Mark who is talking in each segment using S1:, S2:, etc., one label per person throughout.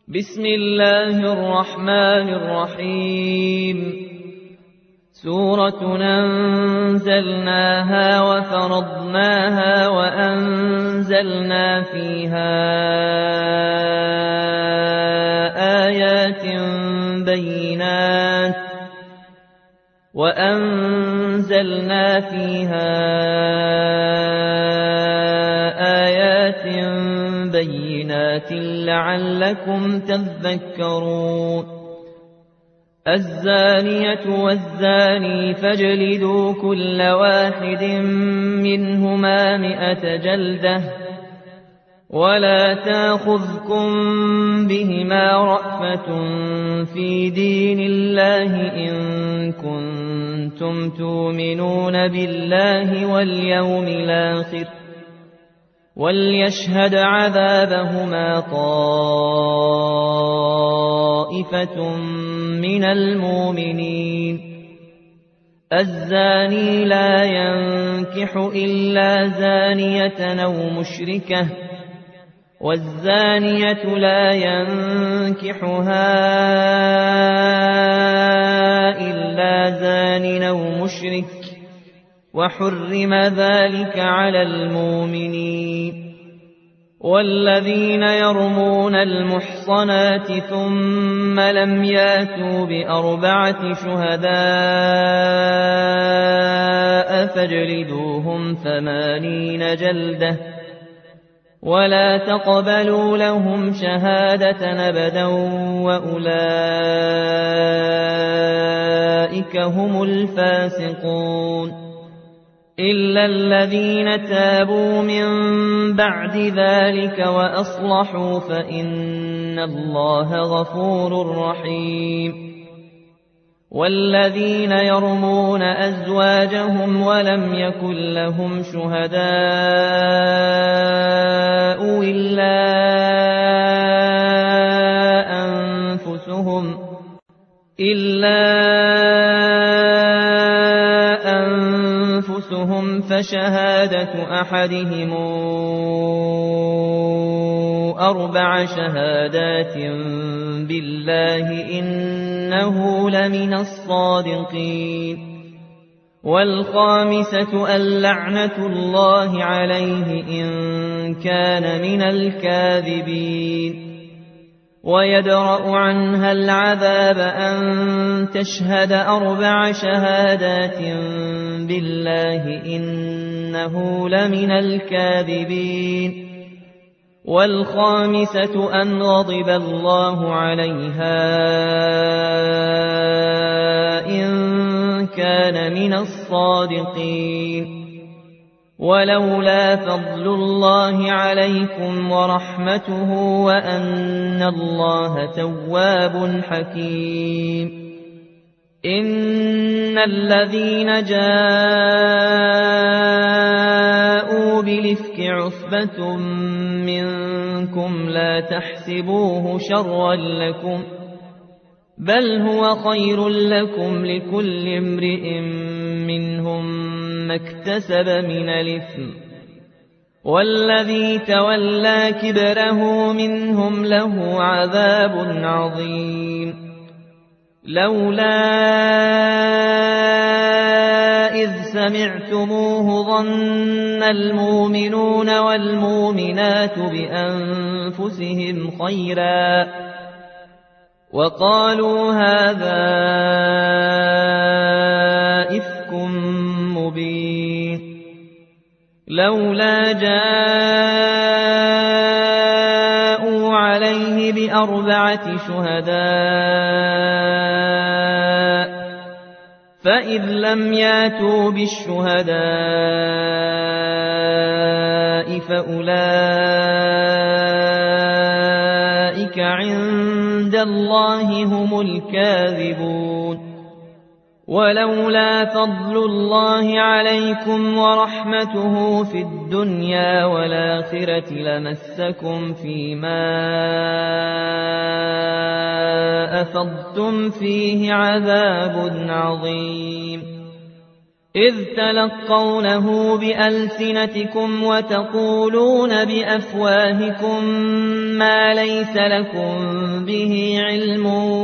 S1: بسم الله الرحمن الرحيم سورة أنزلناها وفرضناها وأنزلنا فيها آيات بينات لعلكم تذكرون الزانية والزاني فاجلدوا كل واحد منهما 100 جلدة ولا تأخذكم بهما رأفة في دين الله إن كنتم تؤمنون بالله واليوم الآخر وليشهد عذابهما طائفة من المؤمنين الزاني لا ينكح إلا زانية أو مشركة والزانية لا ينكحها إلا زان أو مشرك وحرم ذلك على المؤمنين والذين يرمون المحصنات ثم لم ياتوا ب4 شهداء فاجلدوهم 80 جلدة ولا تقبلوا لهم شهادة أبدا وأولئك هم الفاسقون إلا الذين تابوا من بعد ذلك وأصلحوا فإن الله غفور رحيم والذين يرمون أزواجهم ولم يكن لهم شهداء إلا أنفسهم فشهادة أحدهم 4 شهادات بالله إنه لمن الصادقين والخامسة اللعنة الله عليه إن كان من الكاذبين ويدرأ عنها العذاب أن تشهد 4 شهادات بالله إنه لمن الكاذبين والخامسة أن غضب الله عليها إن كان من الصادقين ولولا فضل الله عليكم ورحمته وأن الله تواب حكيم إن الذين جاءوا بالإفك عصبة منكم لا تحسبوه شرا لكم بل هو خير لكم لكل امرئ منهم ما اكتسب من الإثم والذي تولى كبره منهم له عذاب عظيم لولا إذ سمعتموه ظن المؤمنون والمؤمنات بأنفسهم خيرا وقالوا هذا إفك مبين لولا جاءوا عليه ب4 شهداء فإذ لم ياتوا بالشهداء فأولئك عند الله هم الكاذبون ولولا فضل الله عليكم ورحمته في الدنيا والآخرة لمسكم فيما أفضتم فيه عذاب عظيم إذ تلقونه بألسنتكم وتقولون بأفواهكم ما ليس لكم به علم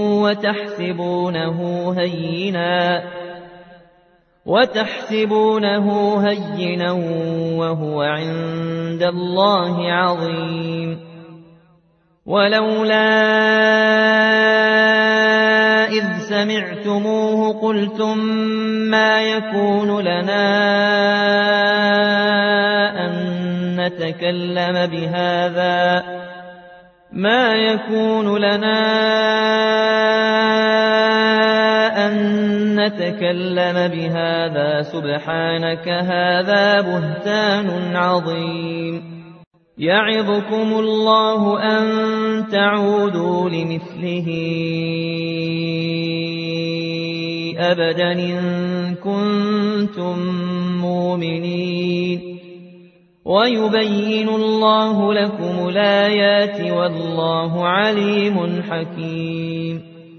S1: وتحسبونه هينا وهو عند الله عظيم. ولولا إذ سمعتموه قلتم ما يكون لنا أن نتكلم بهذا سبحانك هذا بهتان عظيم. يعظكم الله أن تعودوا لمثله أبدا إن كنتم مؤمنين. ويبين الله لكم الآيات والله عليم حكيم.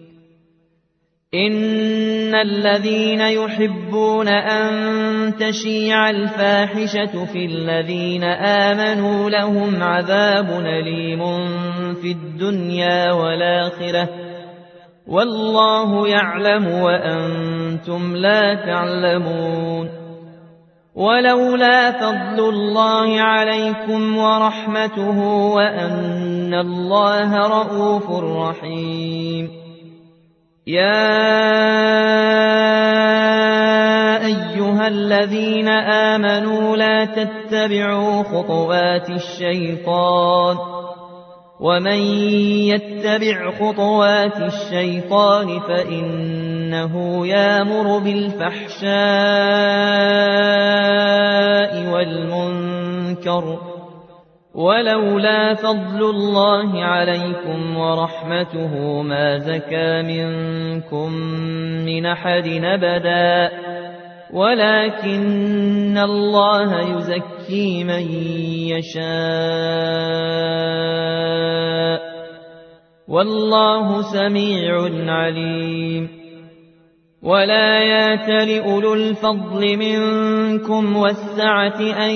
S1: إن الذين يحبون أن تشيع الفاحشة في الذين آمنوا لهم عذاب أليم في الدنيا والآخرة والله يعلم وأنتم لا تعلمون. ولولا فضل الله عليكم ورحمته وأن الله رءوف رحيم. يا أيها الذين آمنوا لا تتبعوا خطوات الشيطان ومن يتبع خطوات الشيطان فإنه يأمر بالفحشاء والمنكر. ولولا فضل الله عليكم ورحمته ما زكى منكم من أحد أبدا ولكن الله يزكي من يشاء والله سميع عليم. ولا يأتل أولو الفضل منكم والسعة أن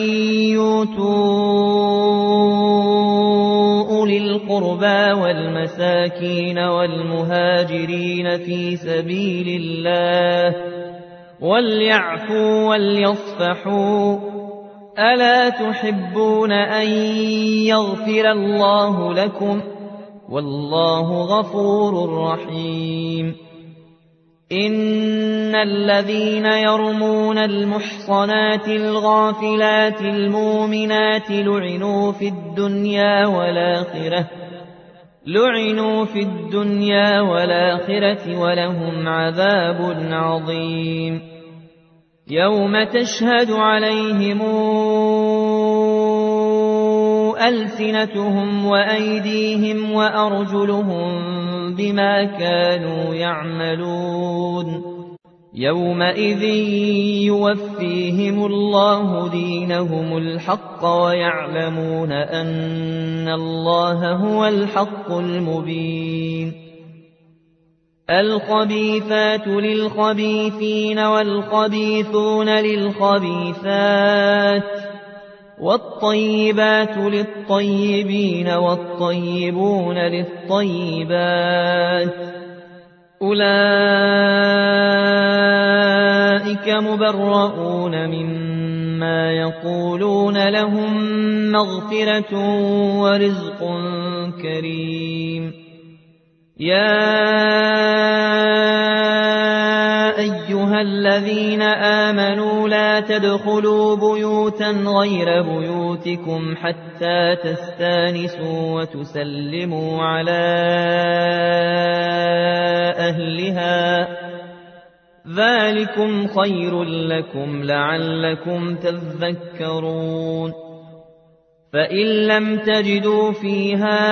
S1: يؤتوا أولي القربى والمساكين والمهاجرين في سبيل الله وليعفوا وليصفحوا. ألا تحبون أن يغفر الله لكم والله غفور رحيم. إن الذين يرمون المحصنات الغافلات المؤمنات لعنوا في الدنيا والآخرة ولهم عذاب عظيم. يوم تشهد عليهم ألسنتهم وأيديهم وأرجلهم بما كانوا يعملون. يومئذ يوفيهم الله دينهم الحق ويعلمون أن الله هو الحق المبين. الخبيثات للخبيثين والخبيثون للخبيثات والطيبات للطيبين والطيبون للطيبات. أولئك مبرؤون مما يقولون لهم مغفرة ورزق كريم. يا أيها الذين آمنوا لا تدخلوا بيوتا غير بيوتكم حتى تستانسوا وتسلموا على أهلها ذلكم خير لكم لعلكم تذكرون. فإن لم تجدوا فيها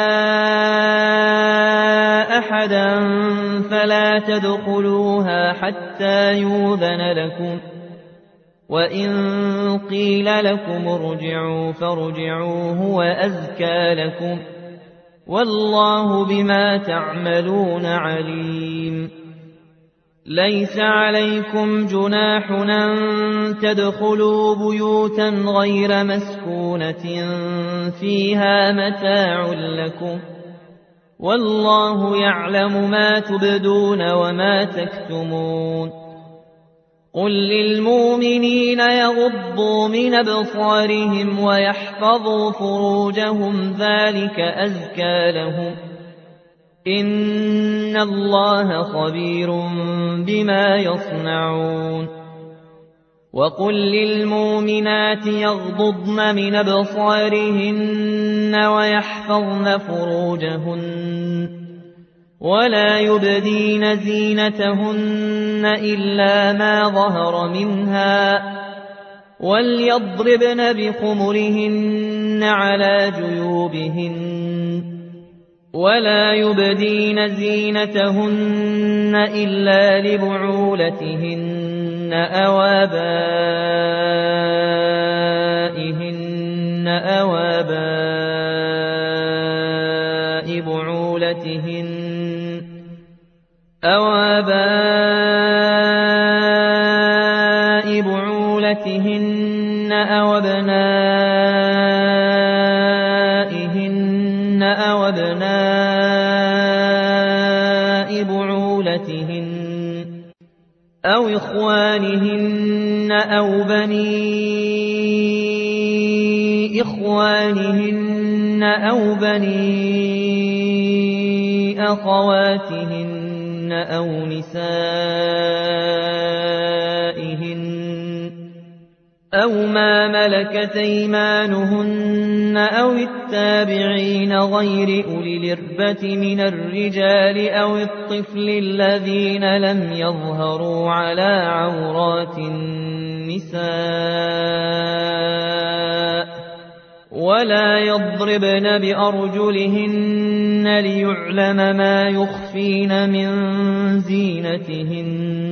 S1: أحدا فلا تدخلوها حتى يؤذن لكم وإن قيل لكم ارجعوا فارجعوا هو أزكى لكم والله بما تعملون عليم. ليس عليكم جناح أن تدخلوا بيوتا غير مسكونة فيها متاع لكم والله يعلم ما تبدون وما تكتمون قل للمؤمنين يغضوا من أبصارهم ويحفظوا فروجهم ذلك أزكى لهم إن الله خبير بما يصنعون وقل للمؤمنات يغضضن من أبصارهن ويحفظن فروجهن ولا يبدين زينتهن إلا ما ظهر منها وليضربن بخمرهن على جيوبهن ولا يبدين زينتهن إلا لبعولتهن أو آبائهن أو آباء بعولتهن أو أبنائهن أو أبناء بعولتهن أو إخوانهن أو بني إخوانهن أو بني أخواتهن أو نسائهن أو ما ملكت أيمانهن أو التابعين غير أولي الإربة من الرجال أو الطفل الذين لم يظهروا على عورات النساء ولا يضربن بأرجلهن ليعلم ما يخفين من زينتهن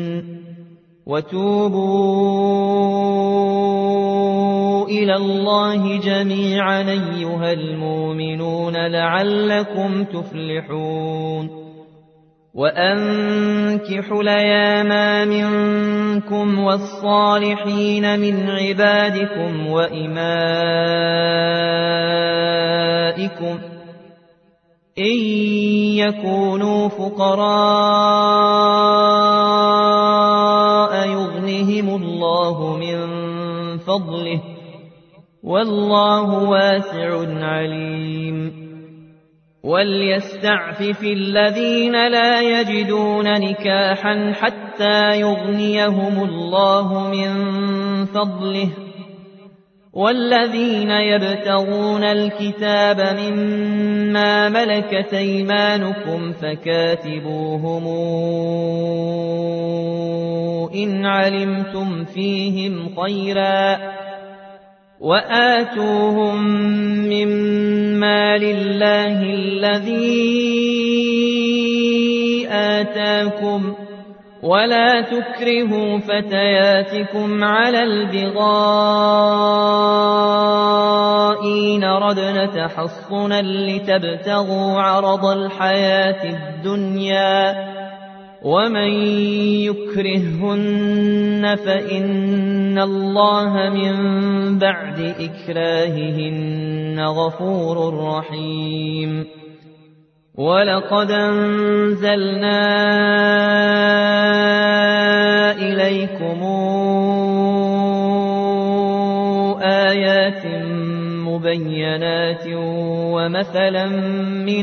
S1: وتوبوا إلى الله جميعا أيها المؤمنون لعلكم تفلحون وأنكحوا الأيام منكم والصالحين من عبادكم وإمائكم إن يكونوا فقراء يغنهم الله من فضله والله واسع عليم وليستعفف الذين لا يجدون نكاحا حتى يغنيهم الله من فضله والذين يبتغون الكتاب مما ملكت أيمانكم فكاتبوهم إن علمتم فيهم خيرا وآتوهم مما لله الذي آتاكم ولا تكرهوا فتياتكم على البغاء إن ردن تحصنا لتبتغوا عرض الحياة الدنيا ومن يكرههن فإن الله من بعد إكراههن غفور رحيم ولقد أنزلنا إليكم آيات مبينات ومثلا من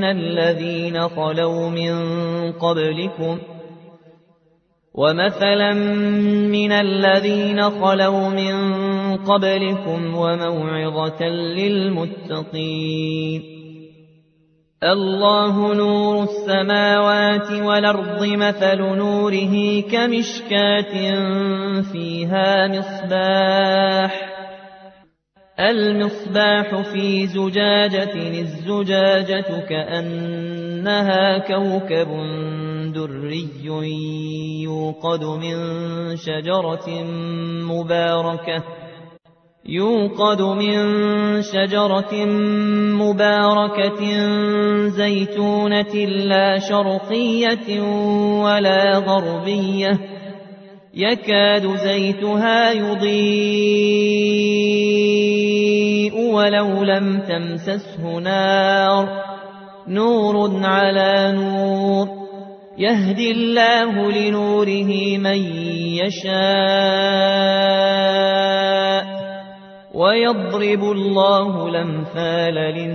S1: الذين خلوا من قبلكم وموعظة للمتقين الله نور السماوات والأرض مثل نوره كمشكاة فيها المصباح في زجاجة الزجاجة كأنها كوكب دري يوقد من شجرة يوقد من شجرة مباركة زيتونة لا شرقية ولا غربية يكاد زيتها يضيء ولو لم تمسسه نار نور على نور يهدي الله لنوره من يشاء ويضرب الله الأمثال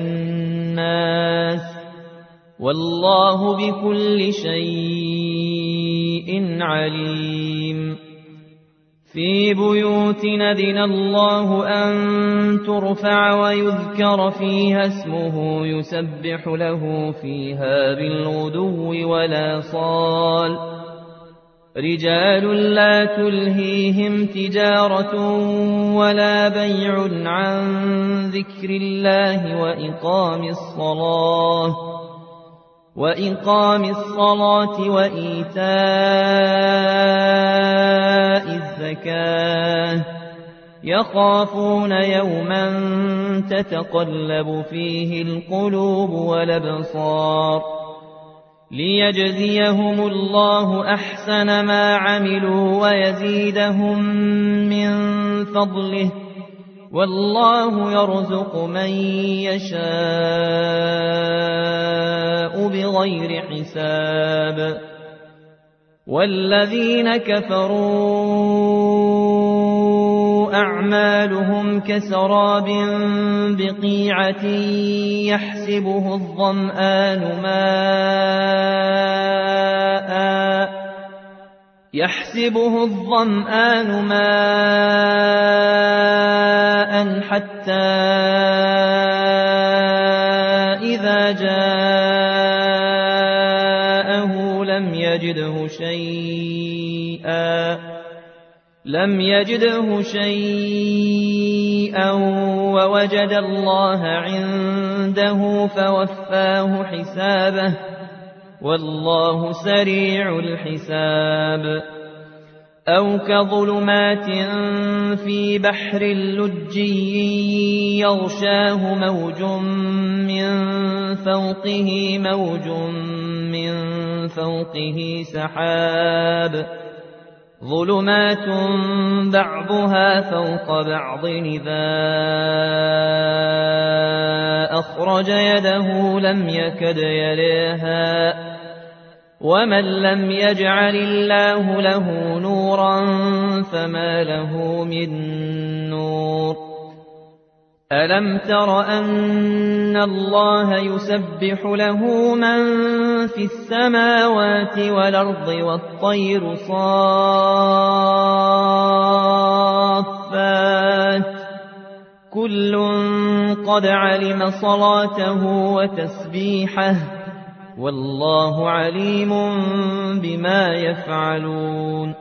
S1: للناس والله بكل شيء عليم في بيوت أذن الله أن ترفع ويذكر فيها اسمه يسبح له فيها بالغدو والآصال رجال لا تلهيهم تجارة ولا بيع عن ذكر الله وإقام الصلاة وإيتاء الزكاة يخافون يوما تتقلب فيه القلوب والأبصار ليجزيهم الله أحسن ما عملوا ويزيدهم من فضله والله يرزق من يشاء بغير حساب والذين كفروا أعمالهم كسراب بقيعة يحسبه الظمآن ماء حتى إذا جاءه لم يجده شيئا ووجد الله عنده فوفاه حسابه والله سريع الحساب أو كظلمات في بحر لجي يغشاه موج من فوقه سحاب ظلمات بعضها فوق بعض إذا أخرج يده لم يكد يريها ومن لم يجعل الله له نورا فما له من نور ألم تر أن الله يسبح له من في السماوات والأرض والطير صافات كل قد علم صلاته وتسبيحه والله عليم بما يفعلون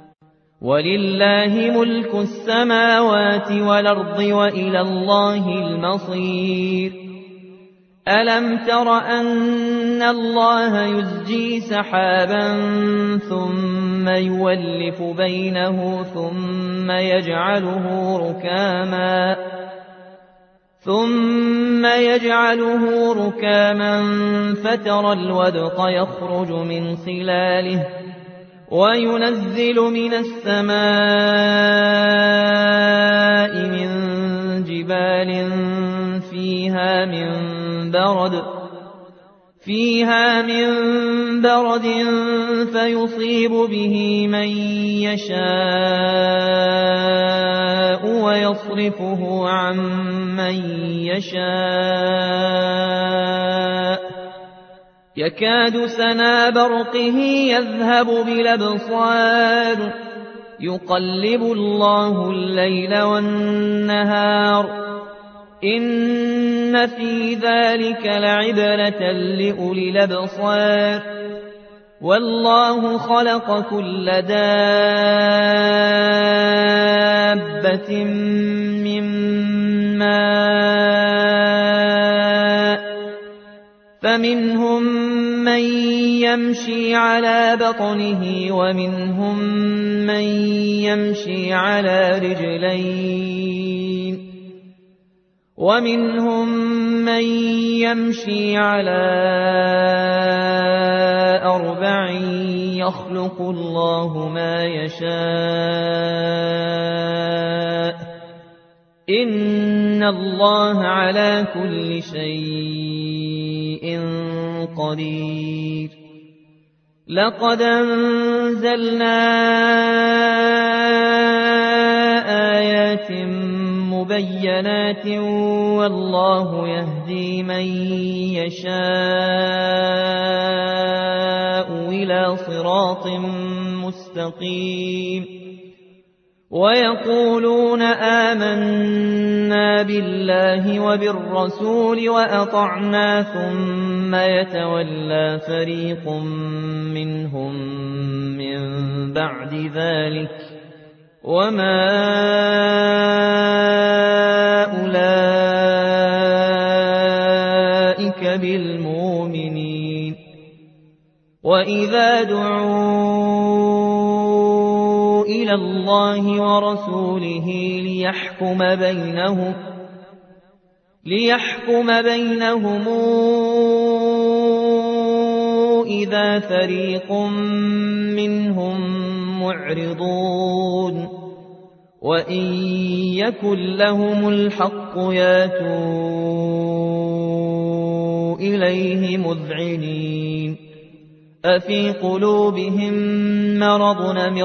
S1: ولله ملك السماوات والأرض وإلى الله المصير ألم تر أن الله يزجي سحابا ثم يولف بينه ثم يجعله ركاما فترى الودق يخرج من خلاله وينزل من السماء من جبال فيها من برد فيصيب به من يشاء ويصرفه عن من يشاء يكاد سنا برقه يذهب بالأبصار يقلب الله الليل والنهار إن في ذلك لعبرة لأولي الأبصار والله خلق كل دابة من ماء فمنهم من يمشي على بطنه ومنهم من يمشي على رجلين ومنهم من يمشي على 4 يخلق الله ما يشاء إن الله على كل شيء قدير لقد أنزلنا آيات مبينات والله يهدي من يشاء إلى صراط مستقيم ويقولون آمنا بالله وبالرسول وأطعنا ثم يتولى فريق منهم من بعد ذلك وما أولئك بالمؤمنين وإذا دعوا إلى الله ورسوله ليحكم بينهم إذا فريق منهم معرضون وإن يكن لهم الحق ياتوا إليه مذعنين أفي قلوبهم مرض أم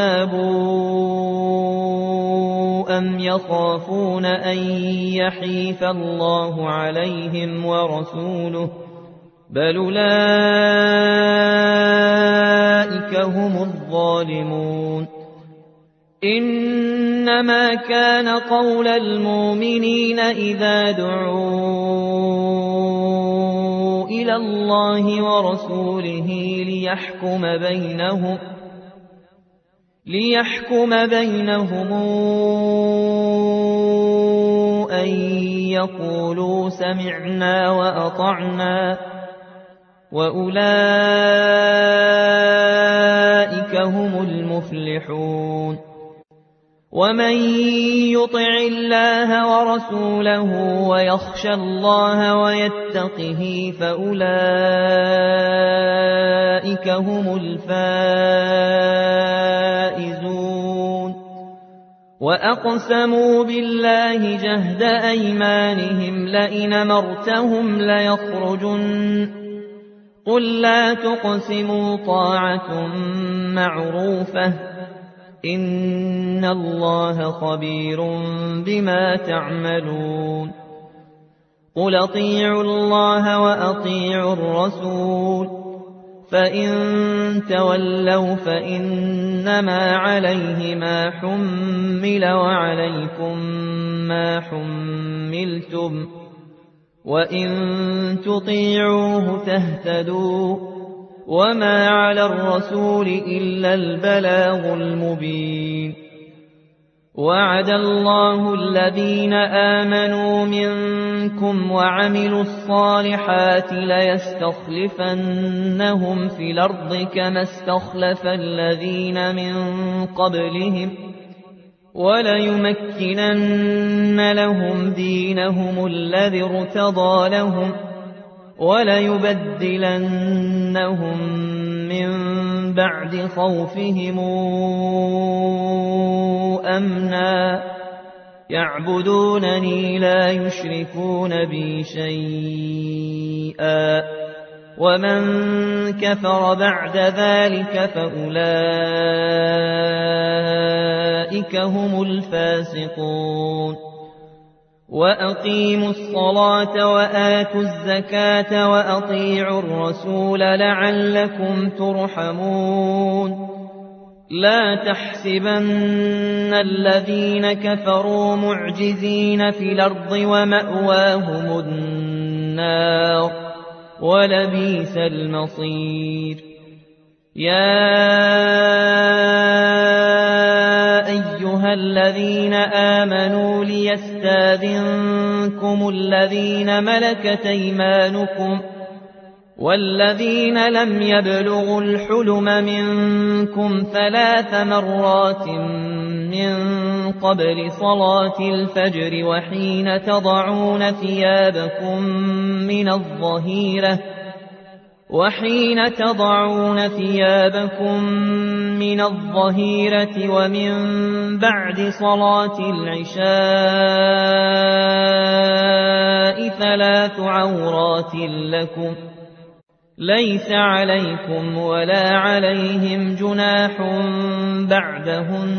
S1: ارتابوا أم يخافون أن يحيف الله عليهم ورسوله بل أولئك هم الظالمون إنما كان قول المؤمنين إذا دعوا إلى الله ورسوله ليحكم بينهم أن يقولوا سمعنا وأطعنا وأولئك هم المفلحون ومن يطع الله ورسوله ويخشى الله ويتقه فأولئك هم الفائزون وأقسموا بالله جهد أيمانهم لئن أمرتهم ليخرجن قل لا تقسموا طاعة معروفة إن الله خبير بما تعملون قل أطيعوا الله وأطيعوا الرسول فإن تولوا فإنما عليه ما حمل وعليكم ما حملتم وإن تطيعوه تهتدوا وما على الرسول إلا البلاغ المبين وعد الله الذين آمنوا منكم وعملوا الصالحات ليستخلفنهم في الأرض كما استخلف الذين من قبلهم وليمكنن لهم دينهم الذي ارتضى لهم وليبدلنهم من بعد خوفهم أمنا يعبدونني لا يشركون بي شيئا ومن كفر بعد ذلك فأولئك هم الفاسقون وأقيموا الصلاة وآتوا الزكاة وأطيعوا الرسول لعلكم ترحمون لا تحسبن الذين كفروا معجزين في الأرض ومأواهم النار ولبئس المصير يا أيها الذين آمنوا ليستاذنكم الذين ملكت أيمانكم والذين لم يبلغوا الحلم منكم 3 مرات من قبل صلاة الفجر وحين تضعون ثيابكم من الظهيرة ومن بعد صلاة العشاء 3 عورات لكم ليس عليكم ولا عليهم جناح بعدهن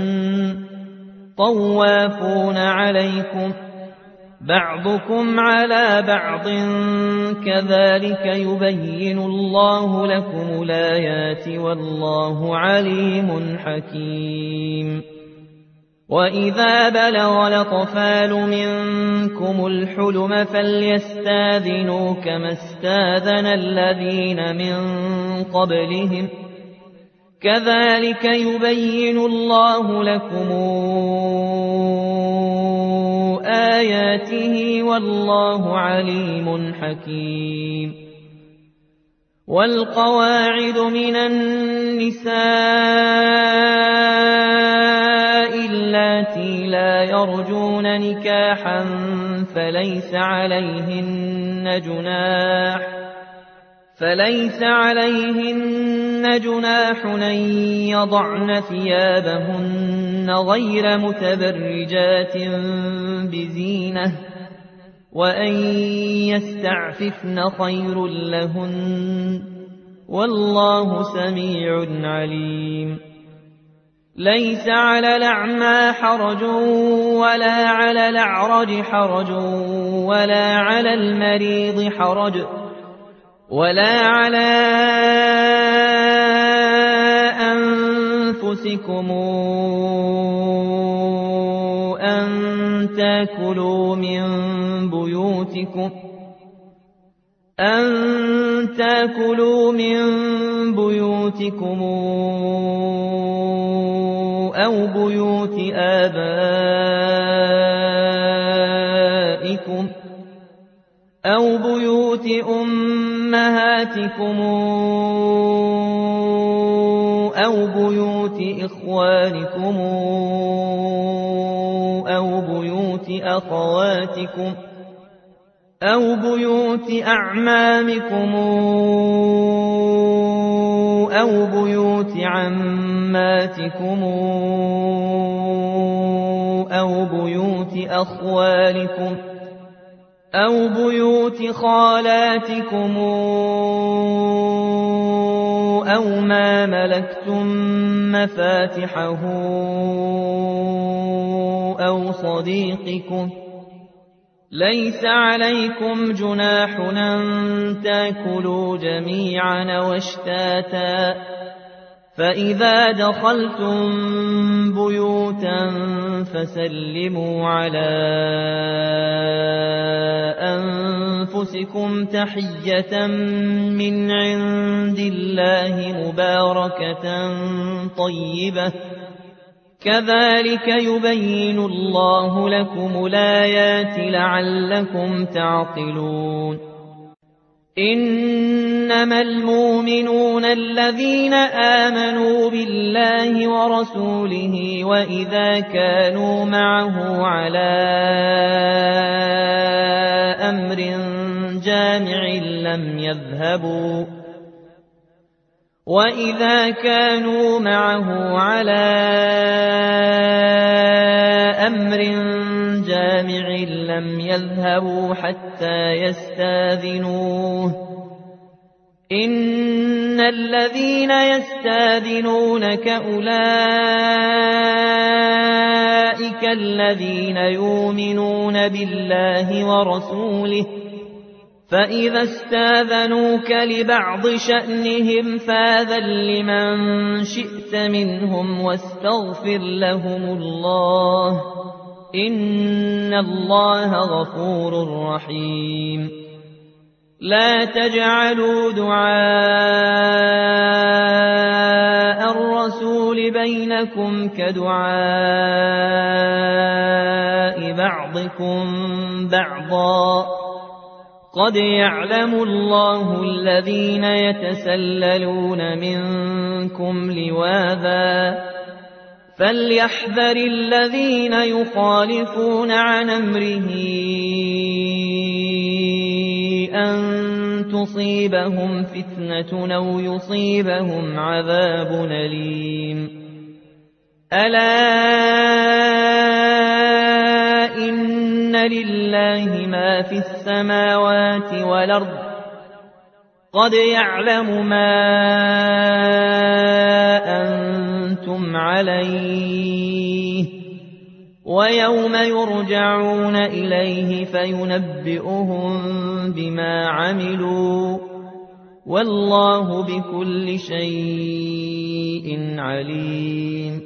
S1: طوافون عليكم بعضكم على بعض كذلك يبين الله لكم الآيات والله عليم حكيم. وإذا بلغ الأطفال منكم الحلم فليستاذنوا كما استاذن الذين من قبلهم كذلك يبين الله لكم آياته والله عليم حكيم. والقواعد من النساء اللاتي لا يرجون نكاحا فليس عليهن جناح أن يضعن ثيابهن غير متبرجات بزينة وأن يستعففن خير لهن والله سميع عليم. ليس على الأعمى حرج ولا على الأعرج حرج ولا على المريض حرج ولا على أنفسكم أن تأكلوا من بيوتكم أو بيوت آبائكم أو بيوت أمهاتكم أو بيوت إخوانكم أو بيوت أخواتكم أو بيوت أعمامكم أو بيوت عماتكم أو بيوت أخوالكم أو بيوت خالاتكم أو ما ملكتم مفاتحه أو صديقكم. ليس عليكم جناح أن تأكلوا جميعا واشتاتا فإذا دخلتم بيوتا فسلموا على أنفسكم تحية من عند الله مباركة طيبة كذلك يبين الله لكم الآيات لعلكم تعقلون. إنما المؤمنون الذين آمنوا بالله ورسوله وإذا كانوا معه على أمر جامع لم يذهبوا حتى يستاذنوه. إن الذين يستاذنونك أولئك الذين يؤمنون بالله ورسوله فإذا استاذنوك لبعض شأنهم فاذن لمن شئت منهم واستغفر لهم الله إن الله غفور رحيم. لا تجعلوا دعاء الرسول بينكم كدعاء بعضكم بعضا قد يعلم الله الذين يتسللون منكم لواذا فليحذر الذين يخالفون عن أمره أن تصيبهم فتنة أو يصيبهم عذاب أليم ألا إن لله ما في السماوات والأرض قد يعلم ما أنتم عليه ويوم يرجعون إليه فينبئهم بما عملوا والله بكل شيء عليم